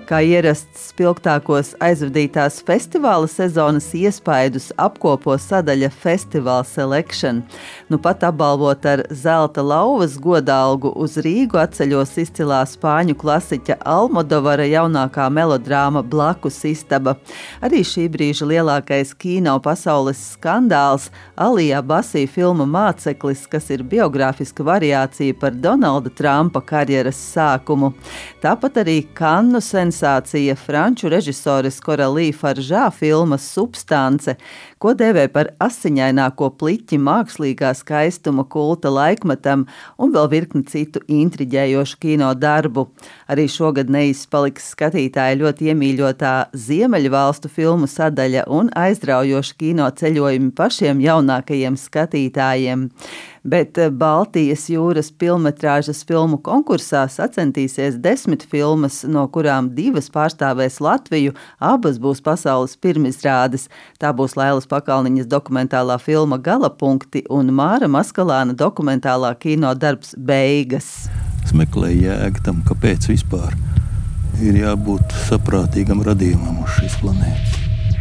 Kā ierasts spilgtākos aizvadītās festivāla sezonas iespaidus apkopo sadaļa Festival Selection. Nu pat apbalvot ar zelta lauvas godalgu uz Rīgu atceļos izcilā spāņu klasiķa Almodovara jaunākā melodrāma Blakus istaba. Arī šī brīža lielākais kino pasaules skandāls Alija Basī filma Māceklis, kas ir biogrāfiska variācija par Donalda Trumpa karjeras sākumu. Tāpat arī Kannu sensācija franču režisores Coralie Farjā filma Substance, ko dēvē par asiņaināko pliķi mākslīgā skaistuma kulta laikmetam un vēl virkni citu intriģējošu kino darbu. Arī šogad neizpaliks skatītāja ļoti iemīļotā Ziemeļvalstu filmu sadaļa un aizraujoši kino ceļojumi pašiem jaunākajiem skatītājiem. Bet Baltijas jūras pilnmetrāžas filmu konkursā sacensties 10 filmas, no kurām 2 pārstāvēs Latviju, abas būs pasaules pirmizrādes. Tā būs Lailas Pakalniņas dokumentālā filma Galapunkti un Māra Maskalāna dokumentālā kino darbs Beigas. Es meklēju jēgu tam, kāpēc vispār ir jābūt saprātīgam radījumam uz šīs planētas.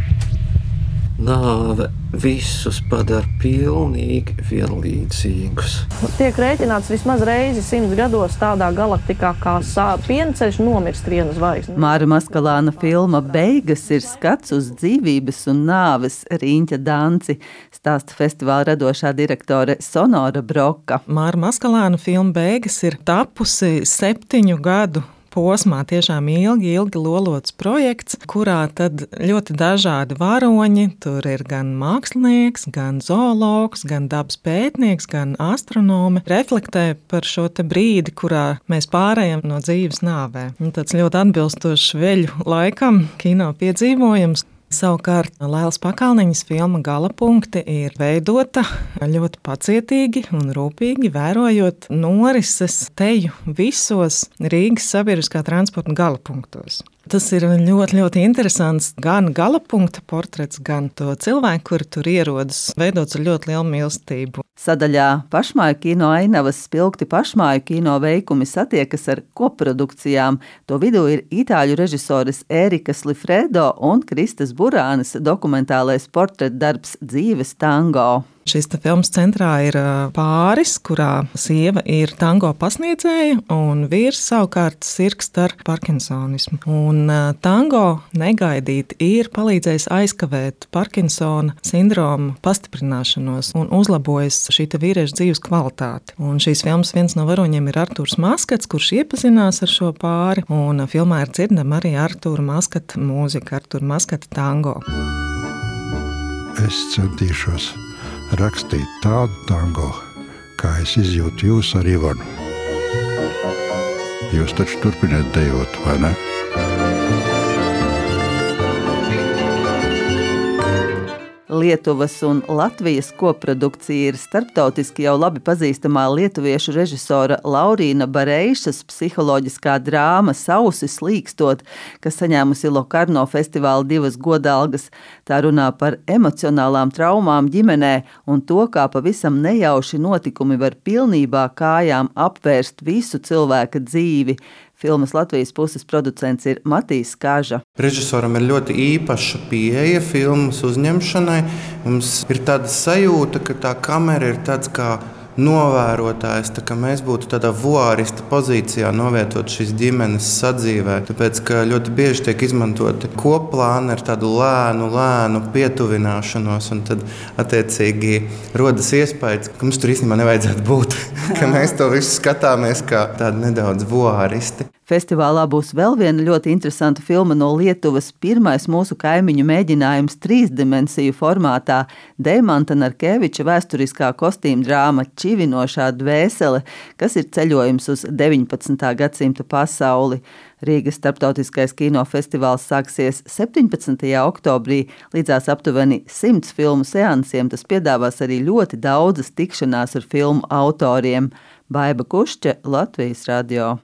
Nāve visus padara pilnīgi vienlīdzīgus. Tiek rēķināts vismaz reizi 100 gados tādā galaktikā kā pienceļš nomirst viena zvaigzne. Māra Maskalāna filma Beigas ir skats uz dzīvības un nāves Riņķa danci, stāsta festivāla radošā direktore Sonora Broka. Māra Maskalāna filma Beigas ir tapusi 7 gadu posmā, tiešām ilgi lolots projekts, kurā tad ļoti dažādi varoņi, tur ir gan mākslinieks, gan zoologs, gan dabas pētnieks, gan astronome, reflektē par šo te brīdi, kurā mēs pārējam no dzīves nāvē. Un tāds ļoti atbilstošs veļu laikam kino piedzīvojums. Savukārt Lailas Pakalniņas filma Galapunkti ir veidota ļoti pacietīgi un rūpīgi, vērojot norises teju visos Rīgas sabiedriskā transporta galapunktos. Tas ir ļoti interesants gan galapunkta portrets, gan to cilvēku, kuri tur ierodas, veidots ar ļoti lielu mīlestību. Sadaļā Pašmāju kino ainavas spilgti pašmāju kino veikumi satiekas ar koprodukcijām. To vidū ir itāļu režisores Ērikas Lifredo un Kristas Burānas dokumentālais portretdarbs Dzīves tango. Šis filmas centrā ir pāris, kurā sieva ir tango pasniedzēja un vīrs savukārt sirgst ar parkinsonismu. Un tango negaidīt ir palīdzējis aizkavēt Parkinsona sindroma pastiprināšanos un uzlabojas šī vīrieša dzīves kvalitāti. Un šīs filmas viens no varoņiem ir Artūrs Maskats, kurš iepazinās ar šo pāri, un filmā ir dzirdama arī Artūra Maskata mūzika, Artūra Maskata tango. Es centīšos rakstīt tādu tango, kā es izjūtu jūs ar Ivanu. Jūs taču turpiniet dejot, vai ne? Lietuvas un Latvijas koprodukcija ir starptautiski jau labi pazīstamā lietuviešu režisora Laurīna Bareišas psiholoģiskā drāma Sausi slīkstot, kas saņēmusi Lokarno festivāla 2 godalgas. Tā runā par emocionālām traumām ģimenē un to, kā pavisam nejauši notikumi var pilnībā kājām apvērst visu cilvēka dzīvi. Filmas Latvijas puses producents ir Matīs Kaža. Režisoram ir ļoti īpaša pieeja filmas uzņemšanai. Mums ir tāda sajūta, ka tā kamera ir tāds kā novērotājs, tā kā mēs būtu tādā vuārista pozīcijā novietot šīs ģimenes sadzīvē. Tāpēc, ka ļoti bieži tiek izmantoti kopplāni ar tādu lēnu pietuvināšanos, un tad attiecīgi rodas iespējas, ka mums tur īstenībā nevajadzētu būt, ka mēs to visu skatāmies kā tādi nedaudz vuāristi. Festivālā būs vēl viena ļoti interesanta filma no Lietuvas, pirmais mūsu kaimiņu mēģinājums 3-dimensiju formātā – Deimanta Narkeviča vēsturiskā kostīma drāma Čivinošā dvēsele, kas ir ceļojums uz 19. gadsimta pasauli. Rīgas starptautiskais kinofestivāls sāksies 17. oktobrī, līdzās aptuveni 100 filmu seansiem. Tas piedāvās arī ļoti daudzas tikšanās ar filmu autoriem. Baiba Kušķe, Latvijas radio.